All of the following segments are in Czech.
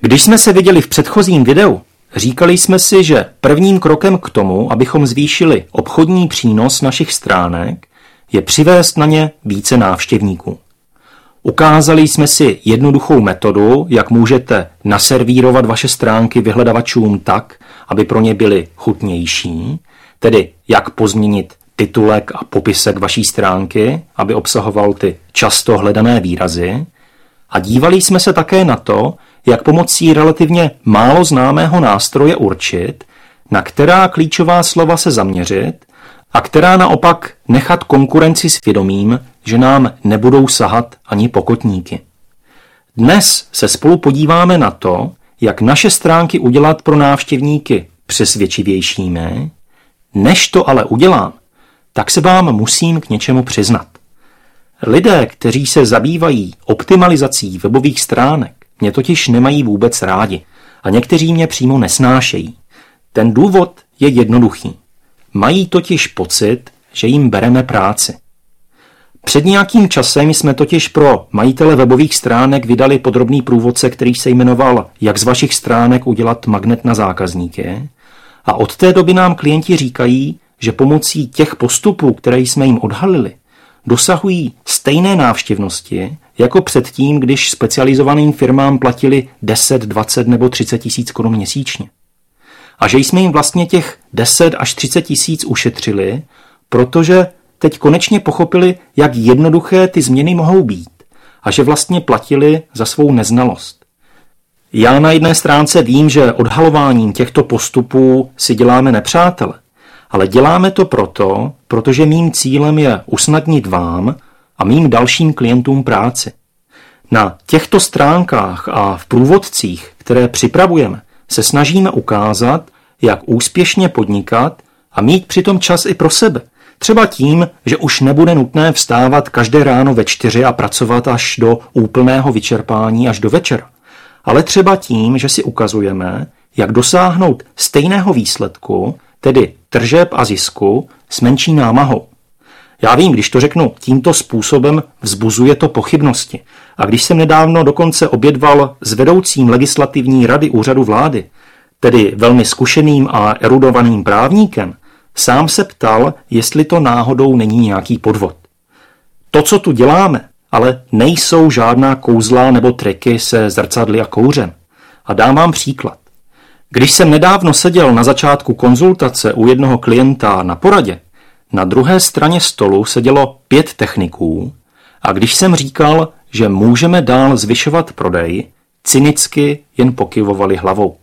Když jsme se viděli v předchozím videu, říkali jsme si, že prvním krokem k tomu, abychom zvýšili obchodní přínos našich stránek, je přivést na ně více návštěvníků. Ukázali jsme si jednoduchou metodu, jak můžete naservírovat vaše stránky vyhledavačům tak, aby pro ně byly chutnější, tedy jak pozměnit titulek a popisek vaší stránky, aby obsahoval ty často hledané výrazy. A dívali jsme se také na to, jak pomocí relativně málo známého nástroje určit, na která klíčová slova se zaměřit a která naopak nechat konkurenci s vědomím, že nám nebudou sahat ani pokotníky. Dnes se spolu podíváme na to, jak naše stránky udělat pro návštěvníky přesvědčivějšími. Než to ale udělám, tak se vám musím k něčemu přiznat. Lidé, kteří se zabývají optimalizací webových stránek, mě totiž nemají vůbec rádi a někteří mě přímo nesnášejí. Ten důvod je jednoduchý. Mají totiž pocit, že jim bereme práci. Před nějakým časem jsme totiž pro majitele webových stránek vydali podrobný průvodce, který se jmenoval Jak z vašich stránek udělat magnet na zákazníky. A od té doby nám klienti říkají, že pomocí těch postupů, které jsme jim odhalili, dosahují stejné návštěvnosti jako předtím, když specializovaným firmám platili 10, 20 nebo 30 tisíc korun měsíčně. A že jsme jim vlastně těch 10 až 30 tisíc ušetřili, protože teď konečně pochopili, jak jednoduché ty změny mohou být a že vlastně platili za svou neznalost. Já na jedné stránce vím, že odhalováním těchto postupů si děláme nepřátele, ale děláme to protože mým cílem je usnadnit vám a mým dalším klientům práci. Na těchto stránkách a v průvodcích, které připravujeme, se snažíme ukázat, jak úspěšně podnikat a mít přitom čas i pro sebe. Třeba tím, že už nebude nutné vstávat každé ráno ve 4 a pracovat až do úplného vyčerpání až do večera. Ale třeba tím, že si ukazujeme, jak dosáhnout stejného výsledku, tedy tržeb a zisku, s menší námahou. Já vím, když to řeknu tímto způsobem, vzbuzuje to pochybnosti. A když jsem nedávno dokonce obědval s vedoucím legislativní rady úřadu vlády, tedy velmi zkušeným a erudovaným právníkem, sám se ptal, jestli to náhodou není nějaký podvod. To, co tu děláme, ale nejsou žádná kouzla nebo triky se zrcadly a kouřem. A dám vám příklad. Když jsem nedávno seděl na začátku konzultace u jednoho klienta na poradě, na druhé straně stolu sedělo 5 techniků a když jsem říkal, že můžeme dál zvyšovat prodej, cynicky jen pokyvovali hlavou.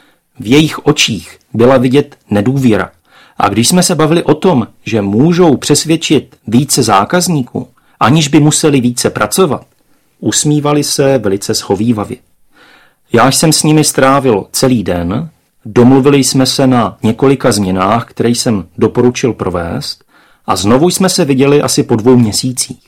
V jejich očích byla vidět nedůvěra. A když jsme se bavili o tom, že můžou přesvědčit více zákazníků, aniž by museli více pracovat, usmívali se velice schovívavě. Já jsem s nimi strávil celý den, domluvili jsme se na několika změnách, které jsem doporučil provést a znovu jsme se viděli asi po 2 měsících.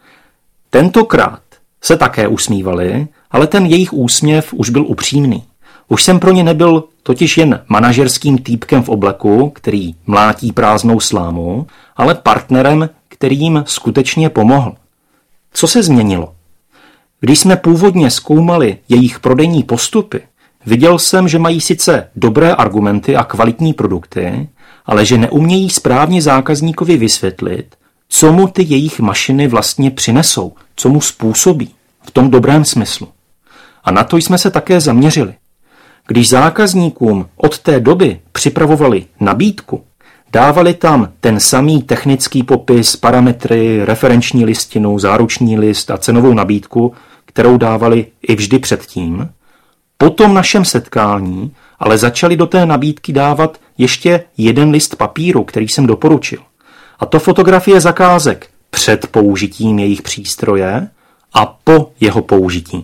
Tentokrát se také usmívali, ale ten jejich úsměv už byl upřímný. Už jsem pro ně nebyl totiž jen manažerským týpkem v obleku, který mlátí prázdnou slámu, ale partnerem, který jim skutečně pomohl. Co se změnilo? Když jsme původně zkoumali jejich prodejní postupy, viděl jsem, že mají sice dobré argumenty a kvalitní produkty, ale že neumějí správně zákazníkovi vysvětlit, co mu ty jejich mašiny vlastně přinesou, co mu způsobí, v tom dobrém smyslu. A na to jsme se také zaměřili. Když zákazníkům od té doby připravovali nabídku, dávali tam ten samý technický popis, parametry, referenční listinu, záruční list a cenovou nabídku, kterou dávali i vždy předtím, po tom našem setkání ale začali do té nabídky dávat ještě 1 list papíru, který jsem doporučil. A to fotografie zakázek před použitím jejich přístroje a po jeho použití.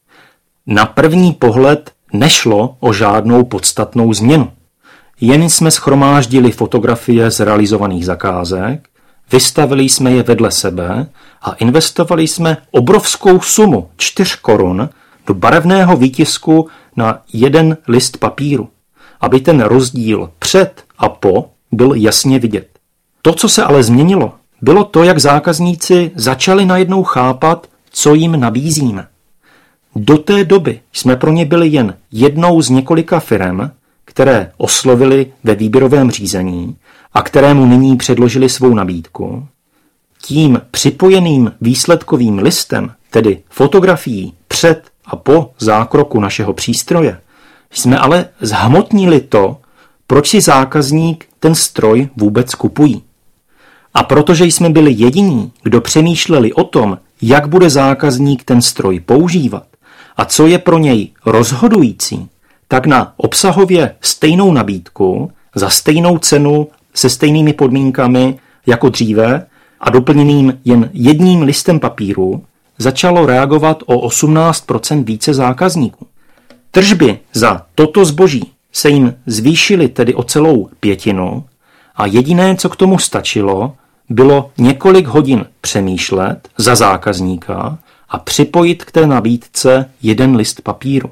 Na první pohled nešlo o žádnou podstatnou změnu. Jen jsme shromáždili fotografie z realizovaných zakázek, vystavili jsme je vedle sebe a investovali jsme obrovskou sumu 4 korun do barevného výtisku na 1 list papíru, aby ten rozdíl před a po byl jasně vidět. To, co se ale změnilo, bylo to, jak zákazníci začali najednou chápat, co jim nabízíme. Do té doby jsme pro ně byli jen jednou z několika firem, které oslovili ve výběrovém řízení a kterému nyní předložili svou nabídku. Tím připojeným výsledkovým listem, tedy fotografií před a po zákroku našeho přístroje, jsme ale zhmotnili to, proč si zákazník ten stroj vůbec kupují. A protože jsme byli jediní, kdo přemýšleli o tom, jak bude zákazník ten stroj používat a co je pro něj rozhodující, tak na obsahově stejnou nabídku, za stejnou cenu, se stejnými podmínkami jako dříve a doplněným jen jedním listem papíru, začalo reagovat o 18% více zákazníků. Tržby za toto zboží se jim zvýšily tedy o celou 1/5 a jediné, co k tomu stačilo, bylo několik hodin přemýšlet za zákazníka a připojit k té nabídce jeden list papíru.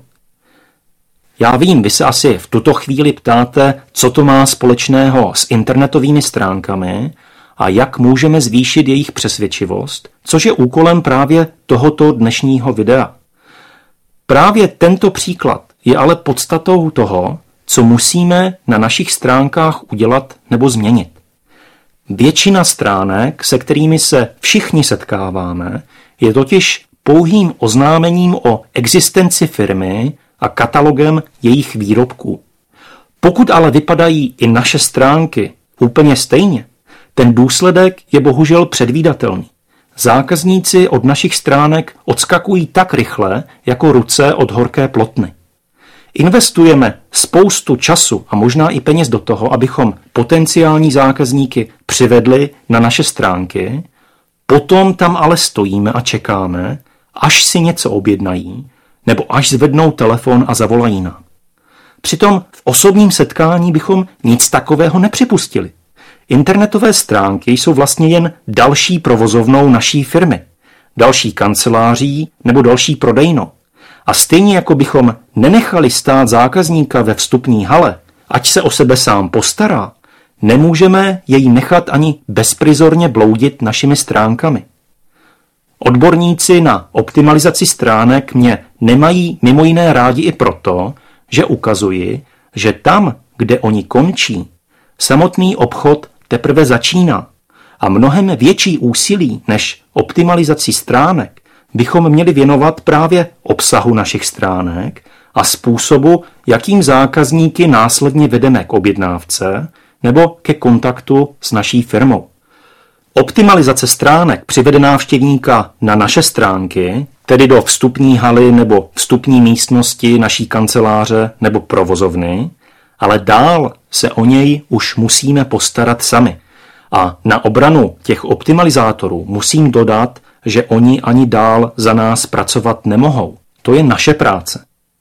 Já vím, vy se asi v tuto chvíli ptáte, co to má společného s internetovými stránkami a jak můžeme zvýšit jejich přesvědčivost, což je úkolem právě tohoto dnešního videa. Právě tento příklad je ale podstatou toho, co musíme na našich stránkách udělat nebo změnit. Většina stránek, se kterými se všichni setkáváme, je totiž pouhým oznámením o existenci firmy a katalogem jejich výrobků. Pokud ale vypadají i naše stránky úplně stejně, ten důsledek je bohužel předvídatelný. Zákazníci od našich stránek odskakují tak rychle, jako ruce od horké plotny. Investujeme spoustu času a možná i peněz do toho, abychom potenciální zákazníky přivedli na naše stránky, potom tam ale stojíme a čekáme, až si něco objednají, nebo až zvednou telefon a zavolají nám. Přitom v osobním setkání bychom nic takového nepřipustili. Internetové stránky jsou vlastně jen další provozovnou naší firmy, další kanceláří nebo další prodejnou. A stejně jako bychom nenechali stát zákazníka ve vstupní hale, ať se o sebe sám postará, nemůžeme jej nechat ani bezprizorně bloudit našimi stránkami. Odborníci na optimalizaci stránek mě nemají mimo jiné rádi i proto, že ukazuji, že tam, kde oni končí, samotný obchod teprve začíná a mnohem větší úsilí než optimalizaci stránek bychom měli věnovat právě obsahu našich stránek a způsobu, jakým zákazníky následně vedeme k objednávce nebo ke kontaktu s naší firmou. Optimalizace stránek přivede návštěvníka na naše stránky, tedy do vstupní haly nebo vstupní místnosti naší kanceláře nebo provozovny, ale dál se o něj už musíme postarat sami. A na obranu těch optimalizátorů musím dodat, že oni ani dál za nás pracovat nemohou. To je naše práce.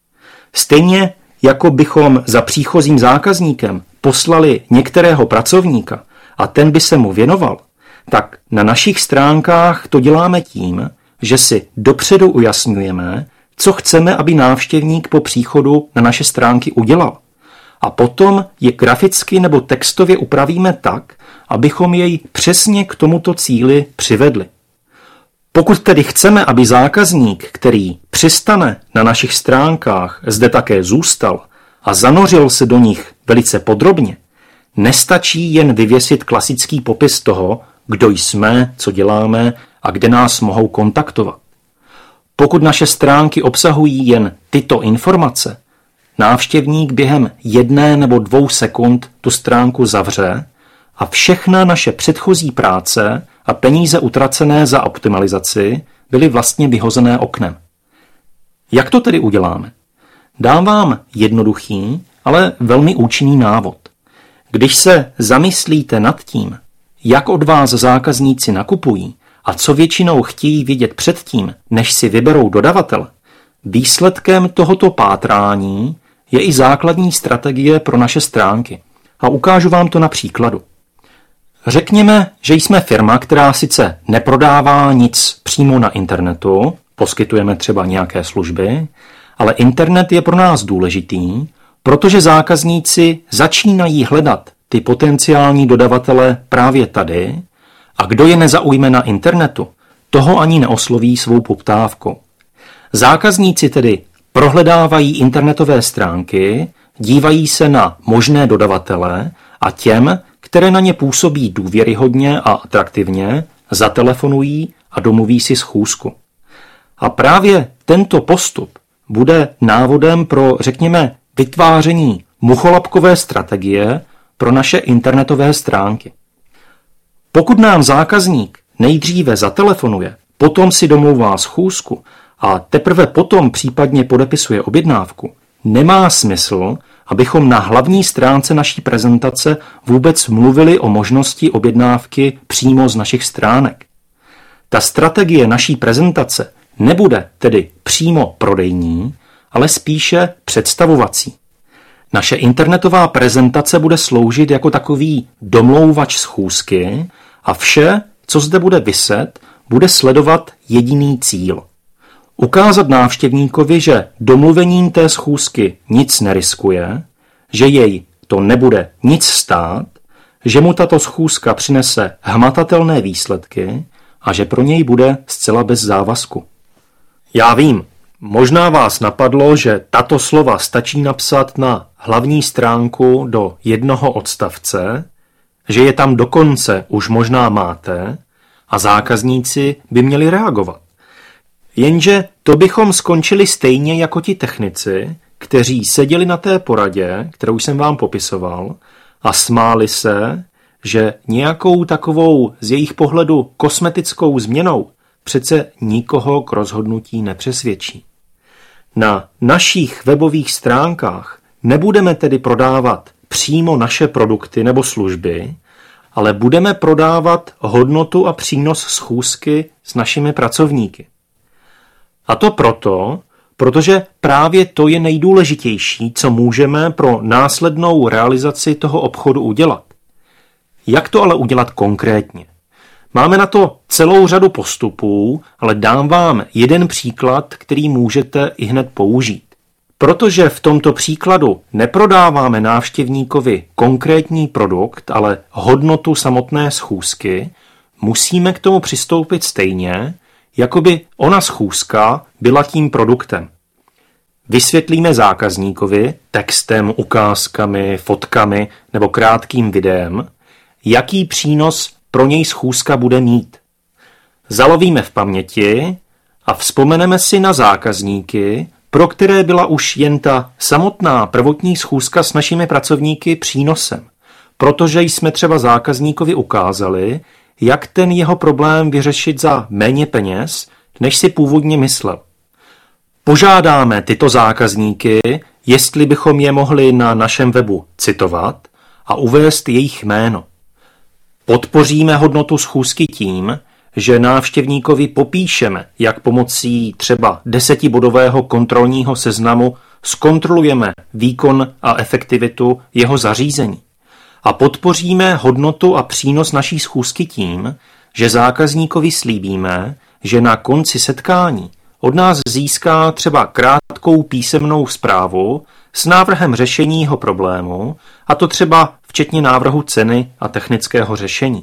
Stejně jako bychom za příchozím zákazníkem poslali některého pracovníka a ten by se mu věnoval, tak na našich stránkách to děláme tím, že si dopředu ujasňujeme, co chceme, aby návštěvník po příchodu na naše stránky udělal. A potom je graficky nebo textově upravíme tak, abychom jej přesně k tomuto cíli přivedli. Pokud tedy chceme, aby zákazník, který přistane na našich stránkách, zde také zůstal a zanořil se do nich velice podrobně, nestačí jen vyvěsit klasický popis toho, kdo jsme, co děláme a kde nás mohou kontaktovat. Pokud naše stránky obsahují jen tyto informace, návštěvník během 1 nebo 2 sekund tu stránku zavře a všechna naše předchozí práce a peníze utracené za optimalizaci byly vlastně vyhozené oknem. Jak to tedy uděláme? Dám vám jednoduchý, ale velmi účinný návod. Když se zamyslíte nad tím, jak od vás zákazníci nakupují a co většinou chtějí vidět předtím, než si vyberou dodavatele, výsledkem tohoto pátrání je i základní strategie pro naše stránky. A ukážu vám to na příkladu. Řekněme, že jsme firma, která sice neprodává nic přímo na internetu, poskytujeme třeba nějaké služby, ale internet je pro nás důležitý, protože zákazníci začínají hledat ty potenciální dodavatele právě tady a kdo je nezaujme na internetu, toho ani neosloví svou poptávkou. Zákazníci tedy prohledávají internetové stránky, dívají se na možné dodavatele a těm, které na ně působí důvěryhodně a atraktivně, zatelefonují a domluví si schůzku. A právě tento postup bude návodem pro, řekněme, vytváření mucholapkové strategie pro naše internetové stránky. Pokud nám zákazník nejdříve zatelefonuje, potom si domlouvá schůzku a teprve potom případně podepisuje objednávku, nemá smysl, abychom na hlavní stránce naší prezentace vůbec mluvili o možnosti objednávky přímo z našich stránek. Ta strategie naší prezentace nebude tedy přímo prodejní, ale spíše představovací. Naše internetová prezentace bude sloužit jako takový domlouvač schůzky a vše, co zde bude viset, bude sledovat jediný cíl. Ukázat návštěvníkovi, že domluvením té schůzky nic neriskuje, že jej to nebude nic stát, že mu tato schůzka přinese hmatatelné výsledky a že pro něj bude zcela bez závazku. Já vím, možná vás napadlo, že tato slova stačí napsat na hlavní stránku do jednoho odstavce, že je tam dokonce už možná máte a zákazníci by měli reagovat. Jenže to bychom skončili stejně jako ti technici, kteří seděli na té poradě, kterou jsem vám popisoval, a smáli se, že nějakou takovou z jejich pohledu kosmetickou změnou přece nikoho k rozhodnutí nepřesvědčí. Na našich webových stránkách nebudeme tedy prodávat přímo naše produkty nebo služby, ale budeme prodávat hodnotu a přínos schůzky s našimi pracovníky. A to proto, protože právě to je nejdůležitější, co můžeme pro následnou realizaci toho obchodu udělat. Jak to ale udělat konkrétně? Máme na to celou řadu postupů, ale dám vám jeden příklad, který můžete ihned použít. Protože v tomto příkladu neprodáváme návštěvníkovi konkrétní produkt, ale hodnotu samotné schůzky, musíme k tomu přistoupit stejně, jako by ona schůzka byla tím produktem. Vysvětlíme zákazníkovi textem, ukázkami, fotkami nebo krátkým videem, jaký přínos pro něj schůzka bude mít. Zalovíme v paměti a vzpomeneme si na zákazníky, pro které byla už jen ta samotná prvotní schůzka s našimi pracovníky přínosem, protože jsme třeba zákazníkovi ukázali, jak ten jeho problém vyřešit za méně peněz, než si původně myslel. Požádáme tyto zákazníky, jestli bychom je mohli na našem webu citovat a uvést jejich jméno. Podpoříme hodnotu schůzky tím, že návštěvníkovi popíšeme, jak pomocí třeba 10bodového kontrolního seznamu zkontrolujeme výkon a efektivitu jeho zařízení. A podpoříme hodnotu a přínos naší schůzky tím, že zákazníkovi slíbíme, že na konci setkání od nás získá třeba krátkou písemnou zprávu s návrhem řešení jeho problému, a to třeba včetně návrhu ceny a technického řešení.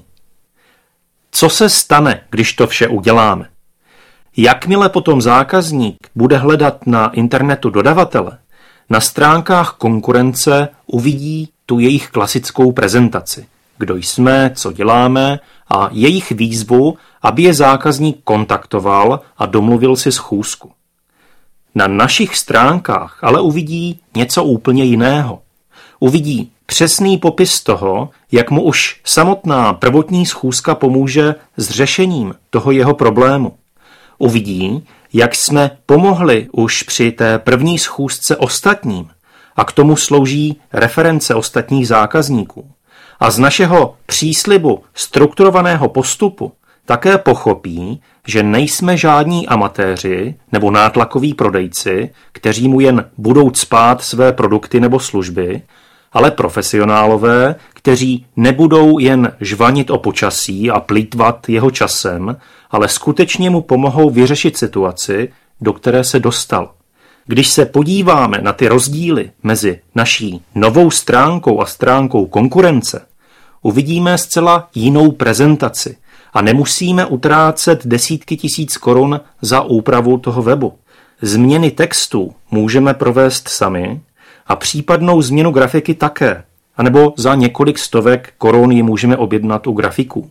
Co se stane, když to vše uděláme? Jakmile potom zákazník bude hledat na internetu dodavatele, na stránkách konkurence uvidí tu jejich klasickou prezentaci. Kdo jsme, co děláme a jejich výzvu, aby je zákazník kontaktoval a domluvil si schůzku. Na našich stránkách ale uvidí něco úplně jiného. Uvidí přesný popis toho, jak mu už samotná prvotní schůzka pomůže s řešením toho jeho problému. Uvidí, jak jsme pomohli už při té první schůzce ostatním a k tomu slouží reference ostatních zákazníků. A z našeho příslibu strukturovaného postupu také pochopí, že nejsme žádní amatéři nebo nátlakoví prodejci, kteří mu jen budou cpát své produkty nebo služby, ale profesionálové, kteří nebudou jen žvanit o počasí a plýtvat jeho časem, ale skutečně mu pomohou vyřešit situaci, do které se dostal. Když se podíváme na ty rozdíly mezi naší novou stránkou a stránkou konkurence, uvidíme zcela jinou prezentaci a nemusíme utrácet desítky tisíc korun za úpravu toho webu. Změny textu můžeme provést sami a případnou změnu grafiky také, anebo za několik stovek korun ji můžeme objednat u grafiků.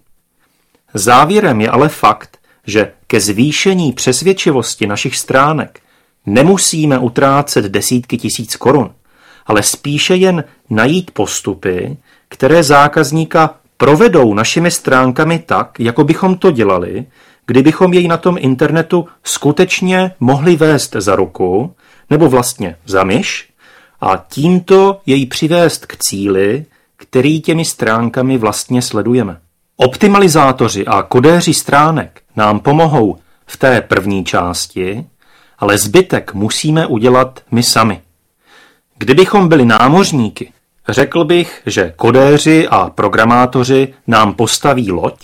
Závěrem je ale fakt, že ke zvýšení přesvědčivosti našich stránek nemusíme utrácet desítky tisíc korun, ale spíše jen najít postupy, které zákazníka provedou našimi stránkami tak, jako bychom to dělali, kdybychom jej na tom internetu skutečně mohli vést za ruku, nebo vlastně za myš, a tímto jej přivést k cíli, který těmi stránkami vlastně sledujeme. Optimalizátoři a kodéři stránek nám pomohou v té první části, ale zbytek musíme udělat my sami. Kdybychom byli námořníky, řekl bych, že kodéři a programátoři nám postaví loď,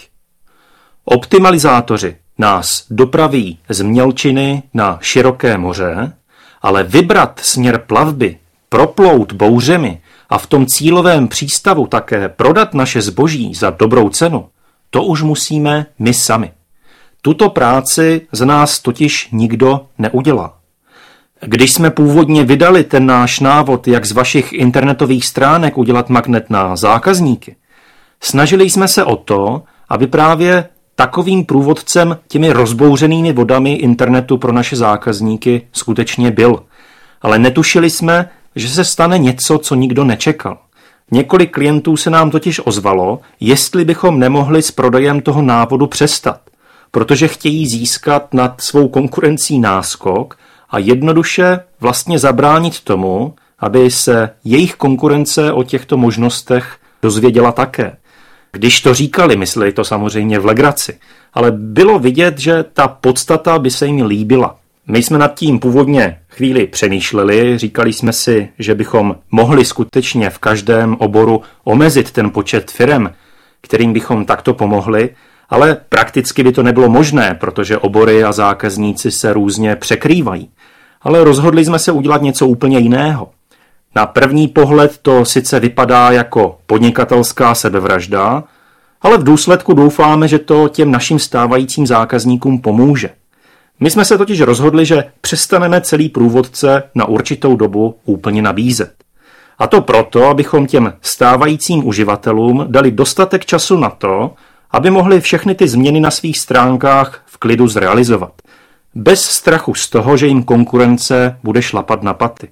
optimalizátoři nás dopraví z mělčiny na široké moře, ale vybrat směr plavby, proplout bouřemi a v tom cílovém přístavu také prodat naše zboží za dobrou cenu, to už musíme my sami. Tuto práci z nás totiž nikdo neudělá. Když jsme původně vydali ten náš návod, jak z vašich internetových stránek udělat magnet na zákazníky, snažili jsme se o to, aby právě takovým průvodcem těmi rozbouřenými vodami internetu pro naše zákazníky skutečně byl. Ale netušili jsme, že se stane něco, co nikdo nečekal. Několik klientů se nám totiž ozvalo, jestli bychom nemohli s prodejem toho návodu přestat, protože chtějí získat nad svou konkurencí náskok a jednoduše vlastně zabránit tomu, aby se jejich konkurence o těchto možnostech dozvěděla také. Když to říkali, mysleli to samozřejmě v legraci, ale bylo vidět, že ta podstata by se jim líbila. My jsme nad tím původně chvíli přemýšleli, říkali jsme si, že bychom mohli skutečně v každém oboru omezit ten počet firem, kterým bychom takto pomohli, ale prakticky by to nebylo možné, protože obory a zákazníci se různě překrývají. Ale rozhodli jsme se udělat něco úplně jiného. Na první pohled to sice vypadá jako podnikatelská sebevražda, ale v důsledku doufáme, že to těm našim stávajícím zákazníkům pomůže. My jsme se totiž rozhodli, že přestaneme celý průvodce na určitou dobu úplně nabízet. A to proto, abychom těm stávajícím uživatelům dali dostatek času na to, aby mohli všechny ty změny na svých stránkách v klidu zrealizovat. Bez strachu z toho, že jim konkurence bude šlapat na paty.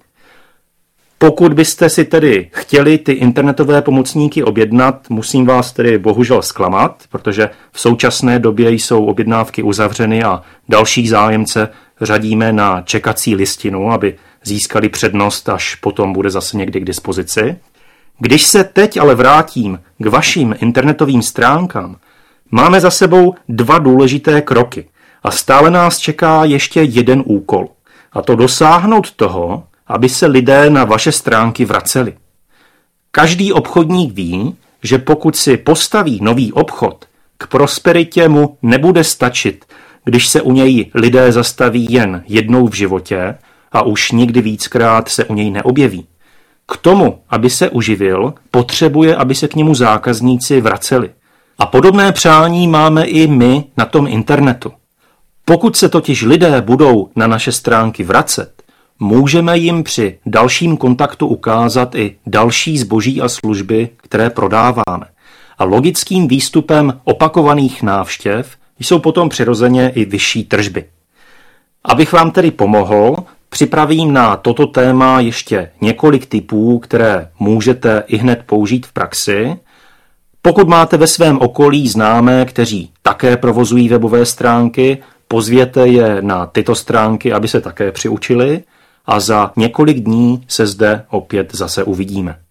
Pokud byste si tedy chtěli ty internetové pomocníky objednat, musím vás tedy bohužel zklamat, protože v současné době jsou objednávky uzavřeny a další zájemce řadíme na čekací listinu, aby získali přednost, až potom bude zase někdy k dispozici. Když se teď ale vrátím k vašim internetovým stránkám, máme za sebou 2 důležité kroky a stále nás čeká ještě jeden úkol, a to dosáhnout toho, aby se lidé na vaše stránky vraceli. Každý obchodník ví, že pokud si postaví nový obchod, k prosperitě mu nebude stačit, když se u něj lidé zastaví jen jednou v životě a už nikdy víckrát se u něj neobjeví. K tomu, aby se uživil, potřebuje, aby se k němu zákazníci vraceli. A podobné přání máme i my na tom internetu. Pokud se totiž lidé budou na naše stránky vracet, můžeme jim při dalším kontaktu ukázat i další zboží a služby, které prodáváme. A logickým výstupem opakovaných návštěv jsou potom přirozeně i vyšší tržby. Abych vám tedy pomohl, připravím na toto téma ještě několik tipů, které můžete ihned použít v praxi. Pokud máte ve svém okolí známé, kteří také provozují webové stránky, pozvěte je na tyto stránky, aby se také přiučili, a za několik dní se zde opět zase uvidíme.